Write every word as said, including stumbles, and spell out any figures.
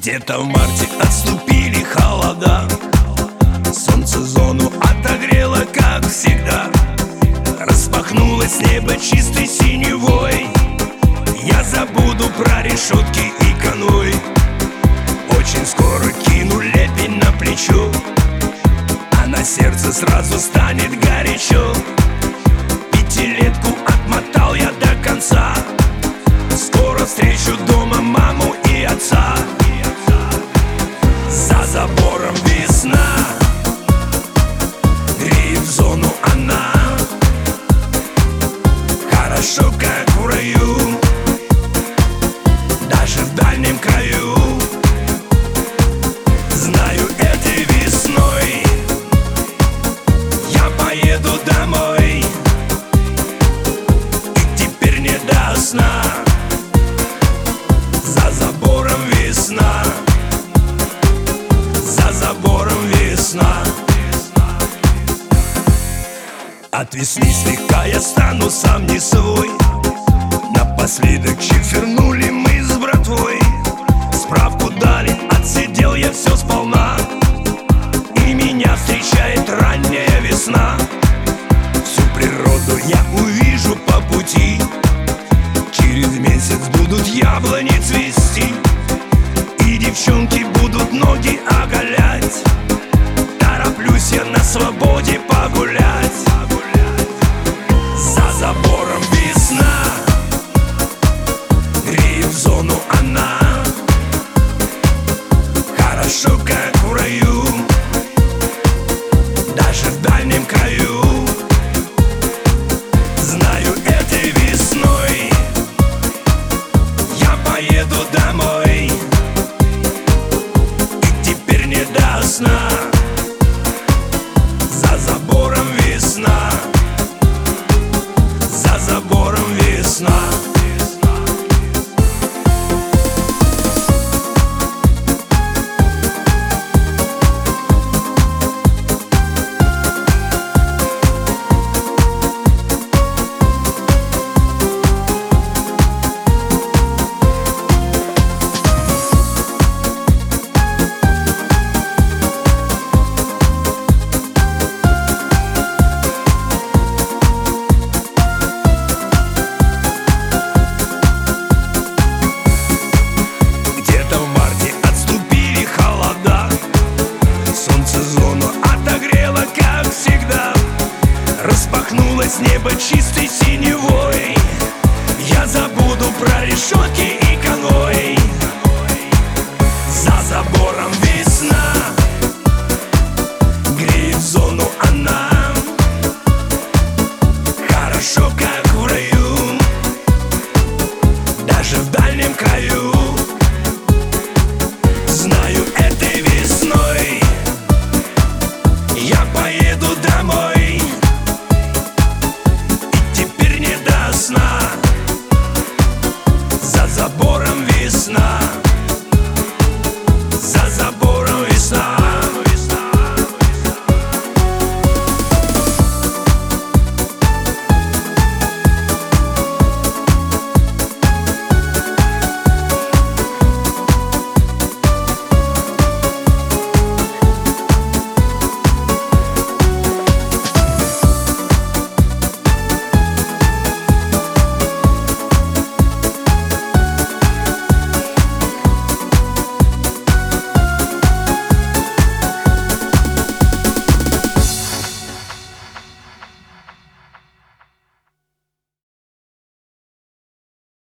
Где-то в марте отступили холода, солнце зону отогрело, как всегда. Распахнулось небо чистой синевой, я забуду про решетки и конвой. Очень скоро кину лепень на плечо, а на сердце сразу станет горячо. Пятилетку отмотал я до конца, скоро встречу дома маму и отца. За забором весна, греет зону она, хорошо как в раю, даже в дальнем краю. Знаю, этой весной я поеду домой, и теперь не до сна. За забором весна, за забором весна. От весны слегка я стану сам не свой. Напоследок чифернули мы с братвой, справку дали, отсидел я все сполна, и меня встречает ранняя весна. Всю природу я увижу по пути, через месяц будут яблони цвести, и девчонки будут ноги оголять. Тороплюсь я на свободе погулять. За забором весна, греет зону она, хорошо как в раю, даже в дальнем краю. Знаю, этой весной я поеду домой,